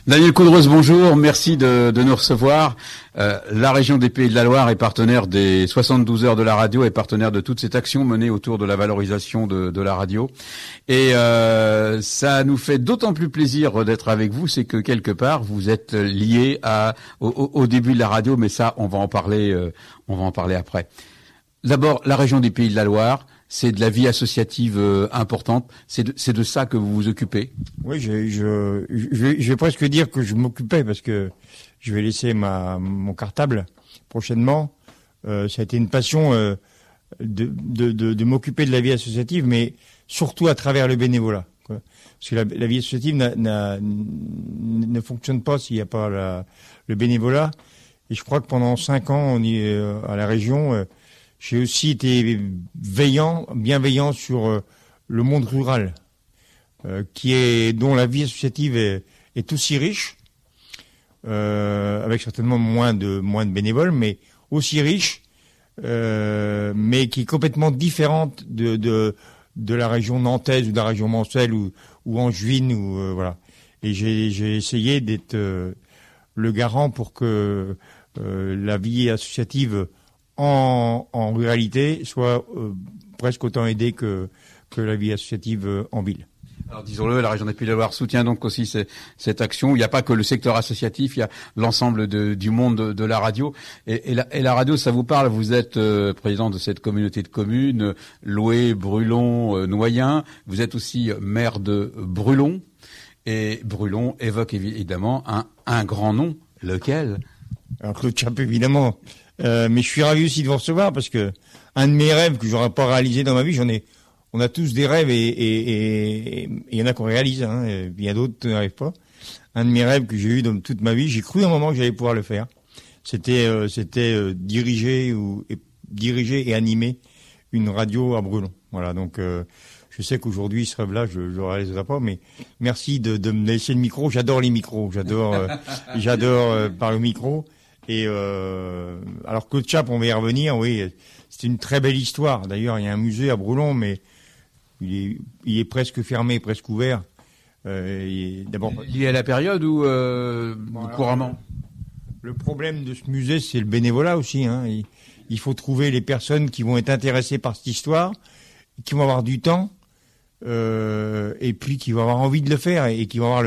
Daniel Coudreuse, bonjour, merci de nous recevoir. La région des Pays de la Loire est partenaire des 72 heures de la radio, est partenaire de toute cette action menée autour de la valorisation de la radio. Et ça nous fait d'autant plus plaisir d'être avec vous, c'est que quelque part vous êtes liés au début de la radio, mais ça on va en parler après. D'abord, la région des Pays de la Loire, c'est de la vie associative importante. C'est de ça que vous vous occupez. Oui, je vais presque dire que je m'occupais parce que je vais laisser mon cartable prochainement. Ça a été une passion de m'occuper de la vie associative, mais surtout à travers le bénévolat, quoi. Parce que la vie associative ne fonctionne pas s'il n'y a pas le bénévolat. Et je crois que pendant 5 ans, on y à la région. J'ai aussi été bienveillant sur le monde rural, dont la vie associative est aussi riche, avec certainement moins de bénévoles, mais aussi riche, mais qui est complètement différente de la région nantaise ou de la région mancelle ou angevine ou voilà. Et j'ai essayé d'être le garant pour que la vie associative en ruralité soit presque autant aidée que la vie associative en ville. Alors disons-le, la région des Pays de la Loire soutient donc aussi cette action. Il n'y a pas que le secteur associatif, il y a l'ensemble du monde de la radio. Et la radio, ça vous parle. Vous êtes président de cette communauté de communes, Loué, Brulon, Noyen. Vous êtes aussi maire de Brulon. Et Brulon évoque évidemment un grand nom. Lequel? Alors Claude Chappe, évidemment. Mais je suis ravi aussi de vous recevoir parce que un de mes rêves que j'aurais pas réalisé dans ma vie, on a tous des rêves et il y en a qu'on réalise, hein, et il y a d'autres qui n'arrivent pas. Un de mes rêves que j'ai eu dans toute ma vie, j'ai cru à un moment que j'allais pouvoir le faire. C'était diriger et animer une radio à Brulon. Voilà, donc je sais qu'aujourd'hui ce rêve-là, je le réaliserai pas, mais merci de me laisser le micro. J'adore les micros, j'adore parler au micro. Et alors Claude Chappe, on va y revenir. Oui, c'est une très belle histoire. D'ailleurs, il y a un musée à Brulon, mais il est presque fermé, presque ouvert. D'abord lié à la période ou couramment. Le problème de ce musée, c'est le bénévolat aussi. Hein. Il faut trouver les personnes qui vont être intéressées par cette histoire, qui vont avoir du temps, et puis qui vont avoir envie de le faire et qui vont avoir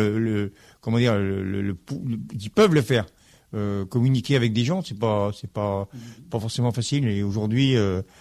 qui peuvent le faire. Communiquer avec des gens, c'est pas forcément facile. Et aujourd'hui,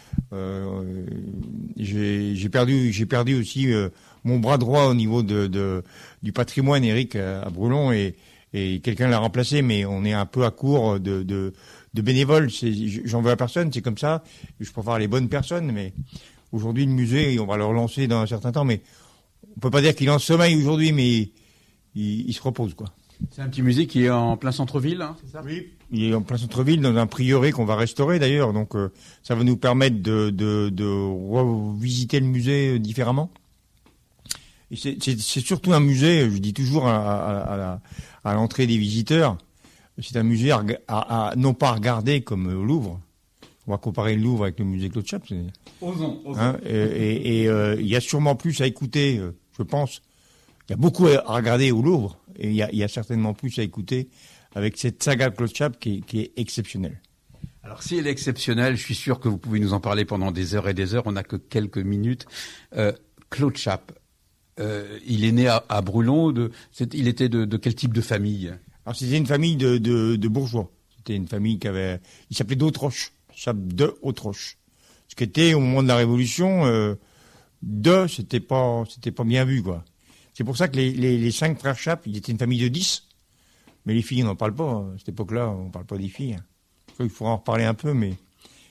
j'ai perdu aussi mon bras droit au niveau du patrimoine, Eric, à Brulon, et quelqu'un l'a remplacé. Mais on est un peu à court de bénévoles. J'en veux à personne, c'est comme ça. Je préfère les bonnes personnes, mais aujourd'hui le musée, on va le relancer dans un certain temps. Mais on peut pas dire qu'il est en sommeil aujourd'hui, mais il se repose, quoi. C'est un petit musée qui est en plein centre-ville, hein, c'est ça? Oui, il est en plein centre-ville, dans un prieuré qu'on va restaurer d'ailleurs. Donc ça va nous permettre de revisiter le musée différemment. Et c'est surtout un musée, je dis toujours à l'entrée des visiteurs, c'est un musée non pas à regarder comme au Louvre. On va comparer le Louvre avec le musée Claude Chappe. Osons. Hein, et il y a sûrement plus à écouter, je pense. Il y a beaucoup à regarder au Louvre et il y a certainement plus à écouter avec cette saga Claude Chappe qui est exceptionnelle. Alors si elle est exceptionnelle, je suis sûr que vous pouvez nous en parler pendant des heures et des heures. On n'a que quelques minutes. Claude Chappe, il est né à Brulon. Il était de quel type de famille? Alors c'était une famille de bourgeois. C'était une famille il s'appelait d'Autroche, Chappe de Autroche. Ce qui était au moment de la Révolution, c'était pas bien vu, quoi. C'est pour ça que les 5 frères Chappe, ils étaient une famille de 10. Mais les filles, on n'en parle pas. À cette époque-là, on ne parle pas des filles. Il faudra en reparler un peu. Mais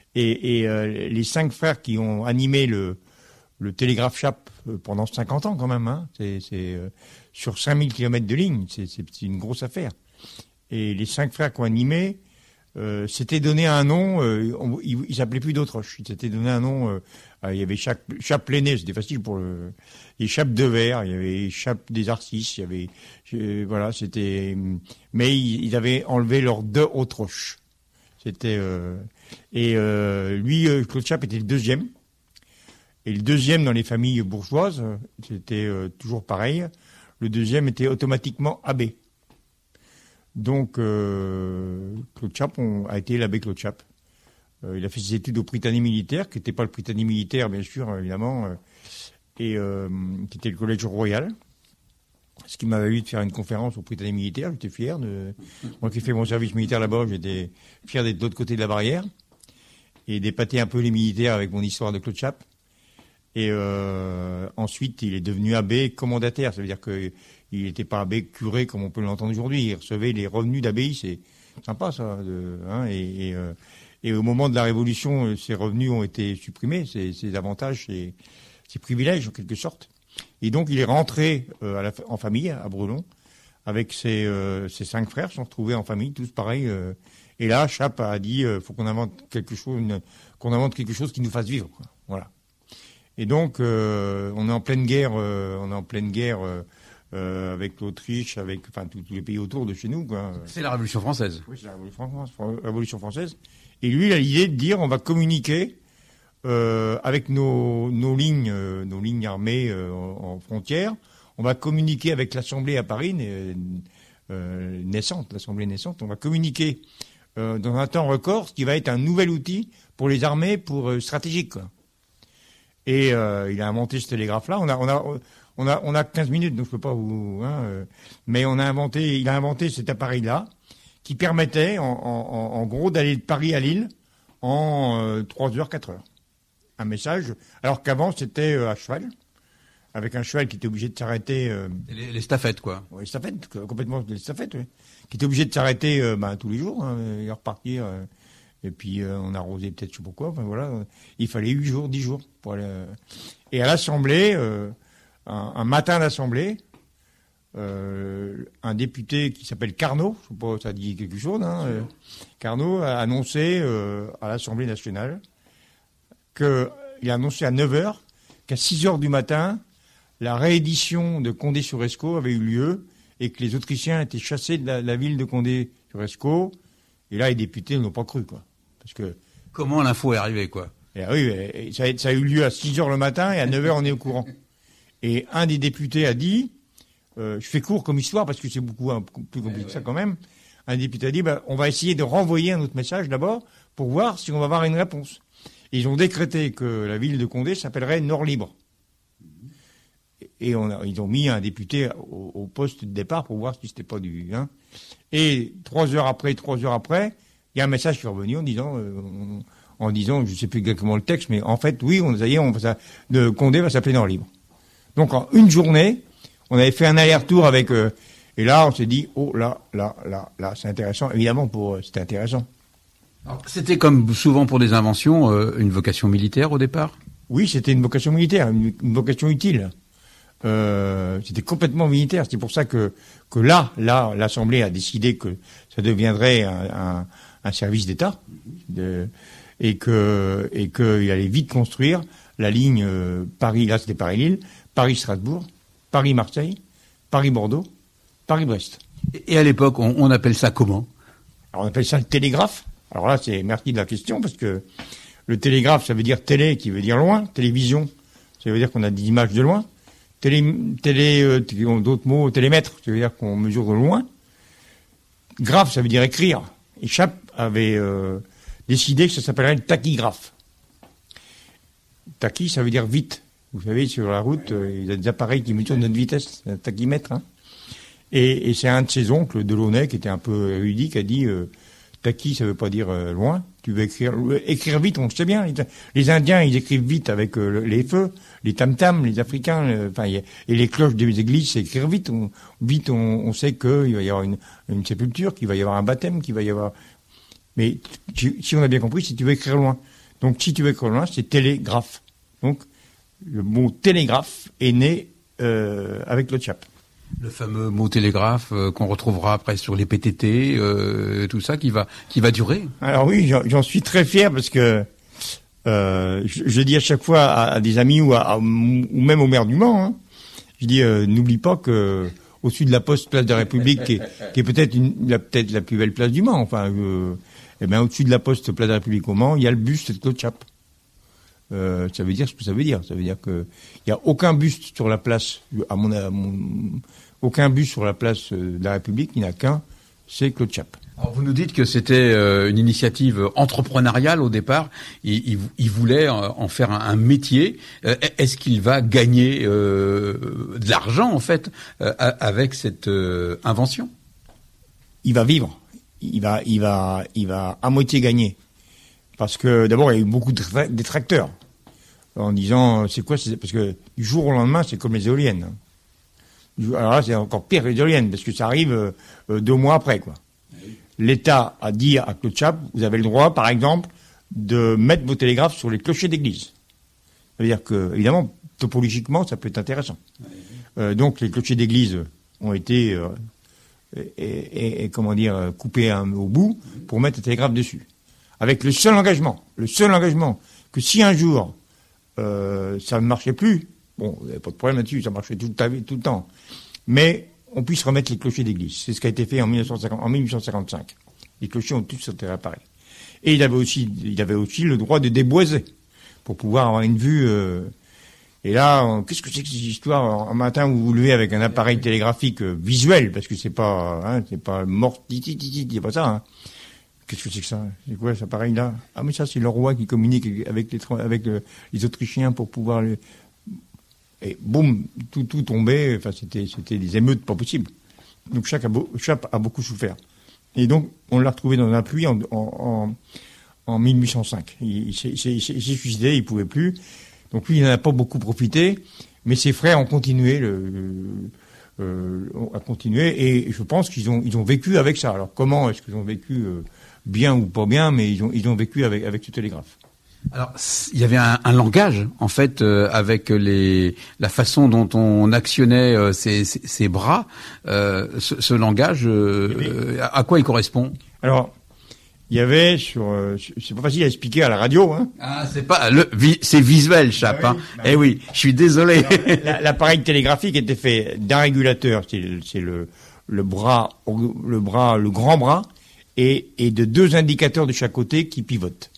les 5 frères qui ont animé le télégraphe Chappe pendant 50 ans quand même. Hein. C'est sur 5000 kilomètres de ligne. C'est une grosse affaire. Et les 5 frères qui ont animé, s'étaient donné un nom. Ils s'appelaient plus d'Autroche. Ils s'étaient donné un nom. Il y avait Chappe l'aîné, c'était facile pour les Chappe de Verre, il y avait Chappe des Arcis, il y avait voilà, c'était. Mais ils avaient enlevé leur de Autroche. C'était lui, Claude Chappe était le deuxième. Et le deuxième dans les familles bourgeoises, c'était toujours pareil. Le deuxième était automatiquement abbé. Donc, Claude Chappe a été l'abbé Claude Chappe. Il a fait ses études au Prytanée militaire, qui n'était pas le Prytanée militaire, bien sûr, évidemment, et qui était le collège royal. Ce qui m'a valu de faire une conférence au Prytanée militaire. J'étais fier moi qui fais mon service militaire là-bas, j'étais fier d'être de l'autre côté de la barrière et d'épater un peu les militaires avec mon histoire de Claude Chappe. Et ensuite, il est devenu abbé commandataire. Ça veut dire qu'il n'était pas abbé curé comme on peut l'entendre aujourd'hui. Il recevait les revenus d'abbaye. C'est sympa, ça. Et au moment de la Révolution, ces revenus ont été supprimés, ces avantages, ces privilèges, en quelque sorte. Et donc, il est rentré en famille, à Brelon, avec ses 5 frères, sont retrouvés en famille, tous pareils. Et là, Chappe a dit, faut qu'on invente quelque chose qui nous fasse vivre, quoi. Voilà. Et donc, on est en pleine guerre, avec l'Autriche, avec tous les pays autour de chez nous, quoi. C'est la Révolution française. Oui, c'est la Révolution française. Et lui, il a l'idée de dire, on va communiquer avec nos lignes armées en frontière. On va communiquer avec l'Assemblée à Paris, l'Assemblée naissante. On va communiquer dans un temps record, ce qui va être un nouvel outil pour les armées, stratégiques, quoi. Et il a inventé ce télégraphe-là. On a 15 minutes, donc je peux pas vous. Mais il a inventé cet appareil-là qui permettait, en gros, d'aller de Paris à Lille en 3 heures, 4 heures. Un message. Alors qu'avant, c'était à cheval, avec un cheval qui était obligé de s'arrêter. Les stafettes, quoi. Oui, les stafettes, complètement les stafettes, oui. Qui était obligé de s'arrêter tous les jours, et repartir. Et puis on arrosait peut-être je sais pas quoi. Enfin voilà, il fallait 8 jours, 10 jours pour aller. Et à l'Assemblée, un matin d'Assemblée, un député qui s'appelle Carnot, je sais pas, ça dit quelque chose. Carnot a annoncé à l'Assemblée nationale il a annoncé à 9h qu'à 6h du matin, la réédition de Condé-sur-Escaut avait eu lieu et que les Autrichiens étaient chassés de la ville de Condé-sur-Escaut. Et là, les députés ne l'ont pas cru, quoi. Parce que comment l'info est arrivée, quoi. Et oui, ça a eu lieu à 6h le matin et à 9h on est au courant. Et un des députés a dit, je fais court comme histoire parce que c'est beaucoup plus compliqué que ça quand même. Un député a dit, on va essayer de renvoyer un autre message d'abord pour voir si on va avoir une réponse. Et ils ont décrété que la ville de Condé s'appellerait Nord-Libre. Et ils ont mis un député au poste de départ pour voir si c'était pas du. Et 3 heures après, il y a un message qui est revenu en disant, je sais plus exactement le texte, mais en fait, oui, de Condé va s'appeler Nord-Libre. Donc en une journée, on avait fait un aller-retour avec. Et là, on s'est dit, oh là, c'est intéressant. Évidemment, c'était intéressant. Alors, c'était comme souvent pour des inventions, une vocation militaire au départ. Oui, c'était une vocation militaire, une vocation utile. C'était complètement militaire. C'est pour ça que là, l'Assemblée a décidé que ça deviendrait un service d'État, et qu'il allait vite construire la ligne Paris. Là, c'était Paris-Lille, Paris-Strasbourg, Paris-Marseille, Paris-Bordeaux, Paris-Brest. Et à l'époque, on appelle ça comment? Alors, on appelle ça le télégraphe. Alors là, merci de la question, parce que le télégraphe, ça veut dire télé, qui veut dire loin. Télévision, ça veut dire qu'on a des images de loin. D'autres mots, télémètre, ça veut dire qu'on mesure de loin. Graphe, ça veut dire écrire. Et Chappe avait décidé que ça s'appellerait le tachygraphe. Tachy, ça veut dire vite. Vous savez, sur la route, il y a des appareils qui mesurent notre vitesse, un tachymètre. Et c'est un de ses oncles, Delaunay, qui était un peu érudit, qui a dit tachy, ça veut pas dire loin. Tu veux écrire vite, on le sait bien. Les Indiens, ils écrivent vite avec les feux, les tam-tams, les Africains, et les cloches des églises, c'est écrire vite. On sait qu'il va y avoir une sépulture, qu'il va y avoir un baptême, qu'il va y avoir. Mais si on a bien compris, si tu veux écrire loin. Donc, si tu veux écrire loin, c'est télégraphe. Donc, le mot télégraphe est né avec Claude Chappe. Le fameux mot télégraphe qu'on retrouvera après sur les PTT, tout ça qui va durer. Alors oui, j'en suis très fier parce que je dis à chaque fois à des amis ou même au maire du Mans, je dis n'oublie pas que au-dessus de la poste place de la République, qui est peut-être la plus belle place du Mans, au-dessus de la poste place de la République au Mans, il y a le buste de Claude Chappe. Ça veut dire ce que ça veut dire. Ça veut dire que il y a aucun buste sur la place, aucun buste sur la place de la République, il n'y en a qu'un c'est Claude Chappe. Alors vous nous dites que c'était une initiative entrepreneuriale au départ. Il voulait en faire un métier. Est-ce qu'il va gagner de l'argent en fait avec cette invention? Il va vivre. Il va à moitié gagner. Parce que d'abord il y a eu beaucoup de détracteurs en disant c'est quoi, parce que du jour au lendemain c'est comme les éoliennes. Alors là c'est encore pire que les éoliennes parce que ça arrive 2 mois après quoi. L'État a dit à Claude Chappe, vous avez le droit, par exemple, de mettre vos télégraphes sur les clochers d'église. Ça veut dire que, évidemment, topologiquement, ça peut être intéressant. Donc, les clochers d'église ont été, coupés au bout pour mettre les télégraphes dessus. Avec le seul engagement, que si un jour, ça ne marchait plus, bon, il n'y avait pas de problème là-dessus, ça marchait tout le temps, mais on puisse remettre les clochers d'église. C'est ce qui a été fait en 1855. Les clochers ont tous été réparés. Et il avait aussi le droit de déboiser pour pouvoir avoir une vue. Et là, qu'est-ce que c'est que cette histoire? Un matin, vous vous levez avec un appareil télégraphique visuel, parce que c'est pas mort, c'est pas ça. Hein. Qu'est-ce que c'est que ça? C'est quoi cet appareil-là? Ah mais ça, c'est le roi qui communique avec les Autrichiens pour pouvoir et boum, tout tombait. Enfin, c'était des émeutes pas possibles. Donc Chappe a beaucoup souffert. Et donc on l'a retrouvé dans un puits en 1805. Il s'est suicidé, il pouvait plus. Donc lui, il n'en a pas beaucoup profité, mais ses frères ont continué et je pense qu'ils ont vécu avec ça. Alors comment est-ce qu'ils ont vécu bien ou pas bien, mais ils ont vécu avec ce télégraphe. Alors, il y avait un langage, en fait, avec la façon dont on actionnait ses bras. Ce langage, à quoi il correspond? Alors, il y avait c'est pas facile à expliquer à la radio, hein. Ah, c'est visuel, Chappe, hein. Eh oui, je suis désolé. L'appareil télégraphique était fait d'un régulateur, c'est le grand bras, et de 2 indicateurs de chaque côté qui pivotent.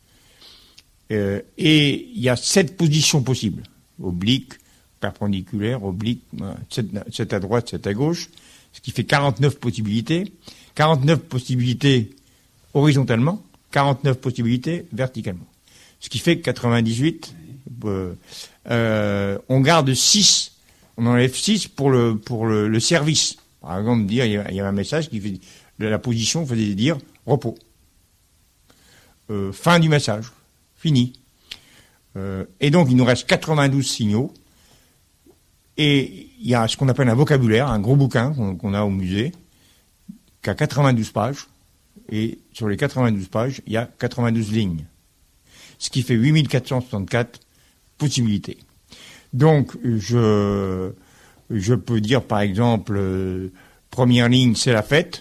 Et il y a 7 positions possibles. Oblique, perpendiculaire, oblique, 7 à droite, 7 à gauche, ce qui fait 49 possibilités. 49 possibilités horizontalement, 49 possibilités verticalement. Ce qui fait 98. On garde 6, on enlève 6 pour le service. Par exemple, dire, il y a un message qui fait, la position faisait dire repos. Fin du message. Fini. Et donc, il nous reste 92 signaux. Et il y a ce qu'on appelle un vocabulaire, un gros bouquin qu'on a au musée, qui a 92 pages. Et sur les 92 pages, il y a 92 lignes. Ce qui fait 8464 possibilités. Donc, je peux dire, par exemple, première ligne, c'est la fête.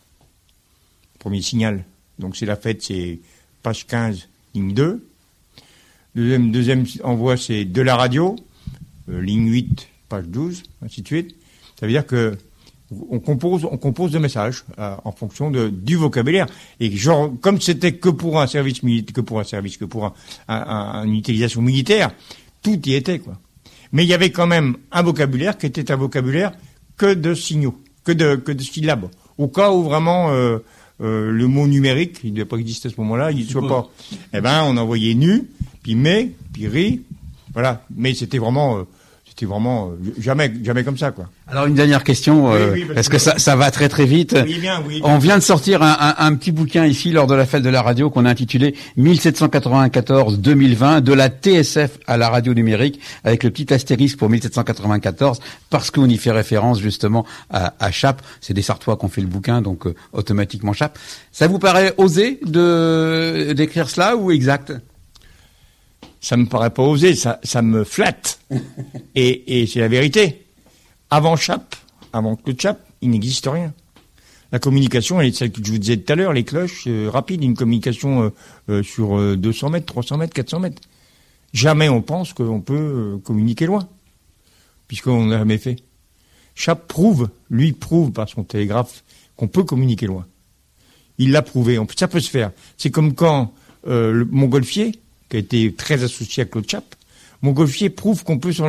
Premier signal. Donc, c'est la fête, c'est page 15, ligne 2. Deuxième envoi, c'est de la radio, ligne 8, page 12, ainsi de suite. Ça veut dire que on compose des messages en fonction du vocabulaire. Et genre, comme c'était que pour un service militaire, que pour une utilisation militaire, tout y était, quoi. Mais il y avait quand même un vocabulaire qui était un vocabulaire que de signaux, que de syllabes. Au cas où vraiment le mot numérique, il ne devait pas exister à ce moment-là, il ne soit pas. Eh ben, on envoyait nu, puis mais, puis ri, voilà. Mais c'était vraiment jamais comme ça, quoi. Alors une dernière question, parce que ça va très très vite. Oui, bien. On vient de sortir un petit bouquin ici lors de la fête de la radio qu'on a intitulé 1794-2020 de la TSF à la radio numérique, avec le petit astérisque pour 1794 parce qu'on y fait référence justement à Chappe. C'est des Sartois qui ont fait le bouquin, donc automatiquement Chappe. Ça vous paraît osé d'écrire cela ou exact? Ça me paraît pas osé, ça me flatte. Et c'est la vérité. Avant Claude Chappe, il n'existe rien. La communication, elle est celle que je vous disais tout à l'heure, les cloches rapides, une communication sur 200 mètres, 300 mètres, 400 mètres. Jamais on pense qu'on peut communiquer loin, puisqu'on n'a jamais fait. Chappe prouve par son télégraphe qu'on peut communiquer loin. Il l'a prouvé, ça peut se faire. C'est comme quand Montgolfier, qui a été très associé à Claude Chappe, Montgolfier prouve qu'on peut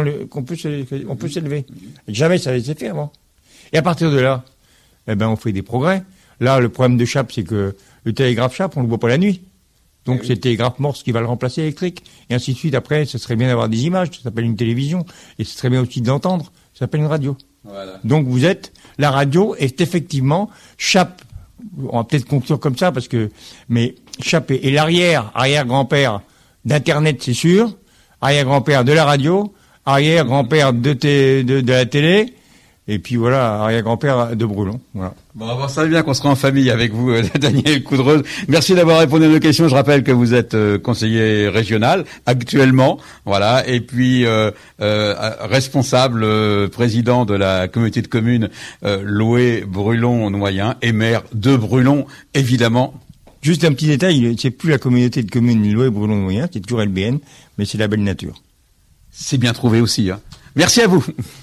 s'élever. Jamais ça avait été fait avant. Et à partir de là, on fait des progrès. Là, le problème de Chappe, c'est que le télégraphe Chappe, on le voit pas la nuit. Donc c'est le télégraphe morse qui va le remplacer électrique. Et ainsi de suite. Après, ce serait bien d'avoir des images, ça s'appelle une télévision. Et ce serait bien aussi de l'entendre, ça s'appelle une radio. Voilà. Donc la radio est effectivement Chappe. On va peut-être conclure comme ça mais Chappe est l'arrière-grand-père d'Internet, c'est sûr, arrière-grand-père de la radio, arrière-grand-père de la télé, et puis voilà, arrière-grand-père de Brulon. Voilà. Bon, ça bien qu'on sera en famille avec vous, Daniel Coudreuse. Merci d'avoir répondu à nos questions. Je rappelle que vous êtes conseiller régional actuellement, voilà, et puis responsable, président de la communauté de communes Loé-Brulon-Noyen et maire de Brulon, évidemment. Juste un petit détail, c'est plus la communauté de communes Loé-Brulon-Noyen, c'est toujours LBN, mais c'est la belle nature. C'est bien trouvé aussi, hein. Merci à vous.